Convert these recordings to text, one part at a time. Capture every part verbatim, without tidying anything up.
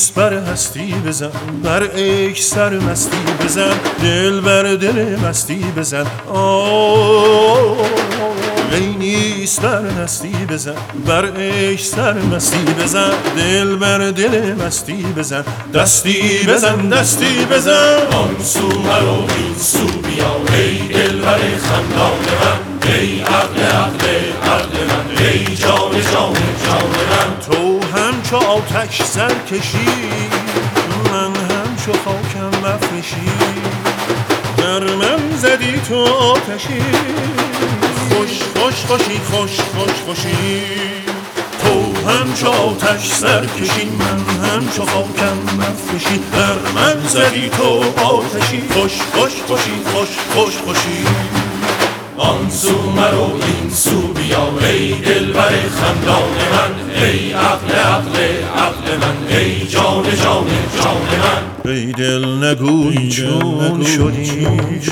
نیست بر هستی بزن، بر عشق سرمستی بزن، دل بر دل مستی بزن. آه ای نیست بر هستی بزن، بر عشق سرمستی بزن، دل بر دل مستی بزن، دستی بزن دستی بزن. آن سو مرو این سو بیا ای دلبر خندان من، ای عقل عقل عقل من، ای جان جان جان من. تو همچو آتش سر کشی، من همچو خاکم مفرشی، در من زدی تو آتشی، خوش خوش خوشی خوش خوش خوشی. تو همچو آتش سر کشی، من همچو خاکم مفرشی، در من زدی تو آتشی، خوش خوش خوشی خوش خوش خوشی. آن سو مرو این سو بیا ای دلبر خندان من، ای عقل عقل عقل من، ای جان جان جان من. ای دل نگوی چون شدی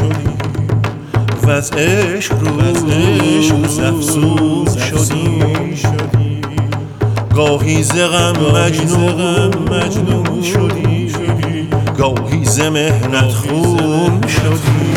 وز عشق روز افزون شدی، گاهی ز غم مجنون شدی، گاهی ز محنت خون شدی.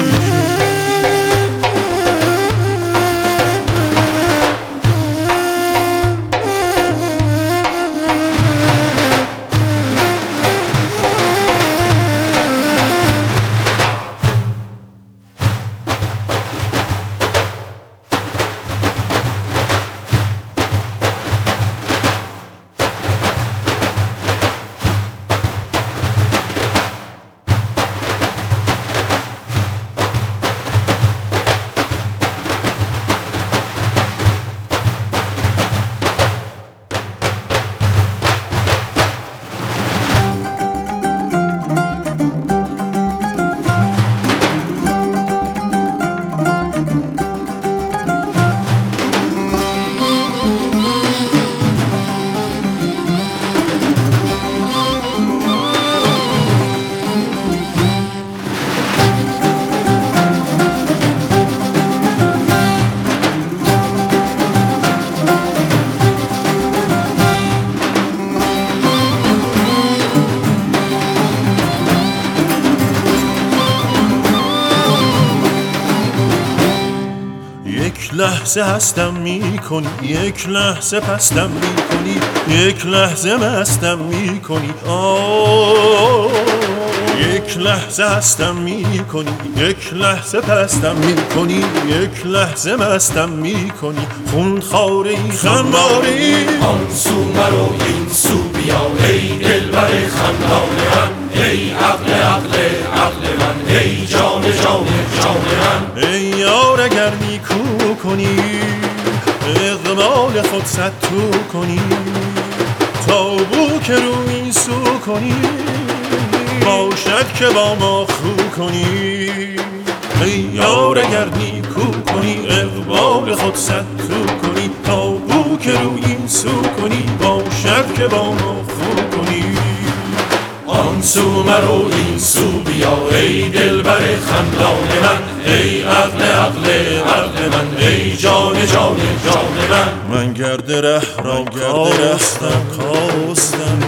یک لحظه هستم می کنی، یک لحظه پستم می کنی، یک لحظه مستم می کنی. آه یک لحظه هستم می کنی، یک لحظه پستم می کنی، یک لحظه مستم می کنی. خون خاره ای خماره ای. آن سو مرو این سو بیا ای دلبر خندان من، ای عقل عقل عقل من، ای جان جان جان من. ای یار اگر نیکو کنی، اقبال خود صد تو کنی، تا بو که رو این سو کنی، باشد که با ما خو کنی. ای یار اگر نیکو کنی، اقبال خود صد تو کنی، تا بو که رو این سو کنی، باشد که با ما خو کنی. آن سو مرو این سو بیا ای دلبر خندان من، ای عقل عقل عقل من، ای جان جان جان من. من گرد ره را کاستم کاستم،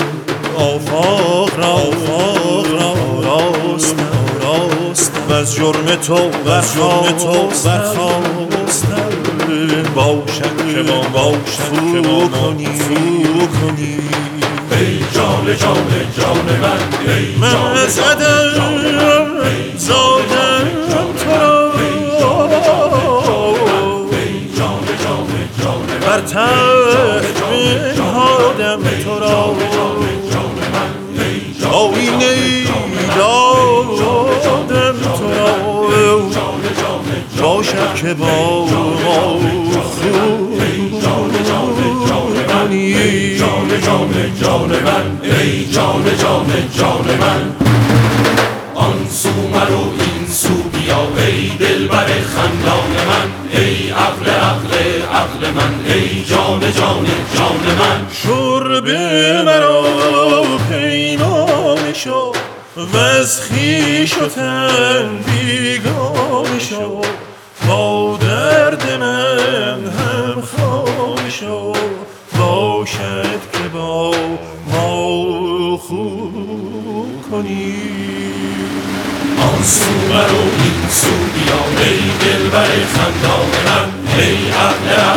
آفاق را آفاق را راستم راستم، و از جرم تو برخاستم، باشد که با باشد که با کنی کنی. ای جان جان جان من، ای من جان از جان جان من، ای زادم تو را، بر تخت بنهادم تو را، آینه ای دادم تو را، باشد که با ما خوب کنی. ای جان جان جان من، ای جان جان جان من. آن سو مرو این سو بیا ای دلبر خندان من، ای عقل عقل عقل من، ای جان جان جان من. شرب مرا پیمانه شو، وز خویش و تن بیگانه شو، با درد من هم خانه شو، باشد که با ما کنی. آن سو مرو این سو بیا ای دلبر خندان من، ای عقل